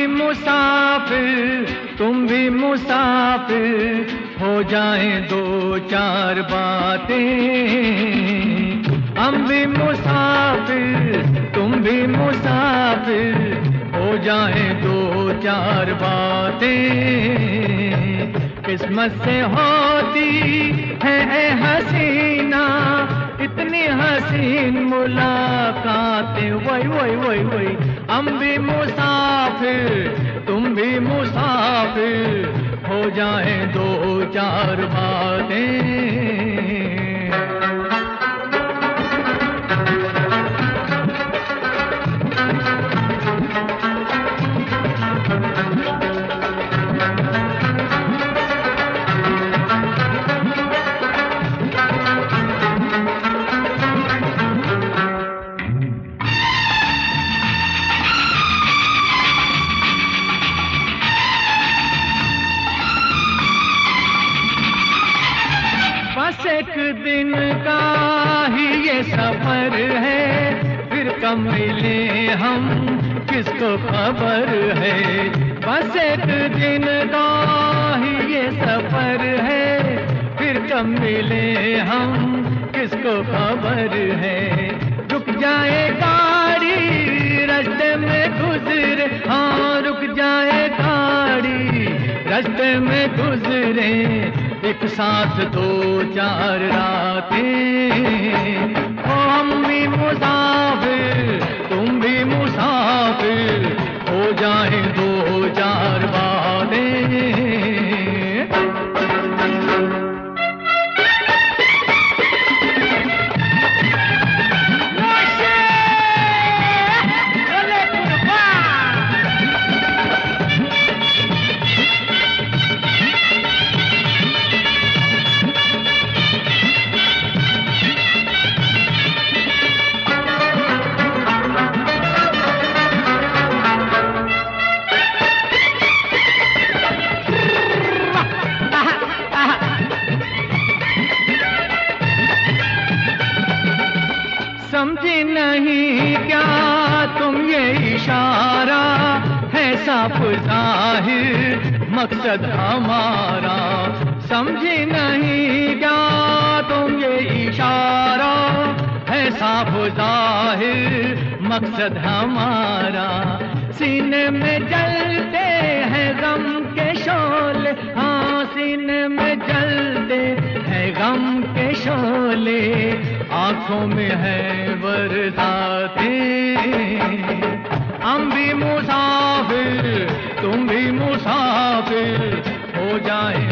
मुसाफिर तुम भी मुसाफिर, हो जाएं दो चार बातें। हम भी मुसाफिर तुम भी मुसाफिर, हो जाएं दो चार बातें। किस्मत से होती है ए हसीना इतनी हसीन मुलाकातें, वही वही वही वही। हम भी मुसाफिर तुम भी मुसाफिर, हो जाएं दो चार बातें। बस एक दिन का ही ये सफर है, फिर कब मिले हम किसको खबर है। बस एक दिन का ही ये सफर है, फिर कब मिले हम किसको खबर है। रुक जाए गाड़ी रास्ते में गुजरे, हाँ रुक जाए गाड़ी रास्ते में गुजरे, एक साथ दो चार रातें। ओ हम भी मुसाफिर तुम भी मुसाफिर, हो जाएं दो चार बातें। समझे नहीं क्या तुम ये इशारा है साफ जाहिर मकसद हमारा। समझे नहीं क्या तुम ये इशारा है साफ जाहिर मकसद हमारा। सीने में जलते हैं गम के शोले, हाँ सीने में जलते हैं गम के शोले, आंखों में है बरसातें। हम भी मुसाफिर तुम भी मुसाफिर, हो जाए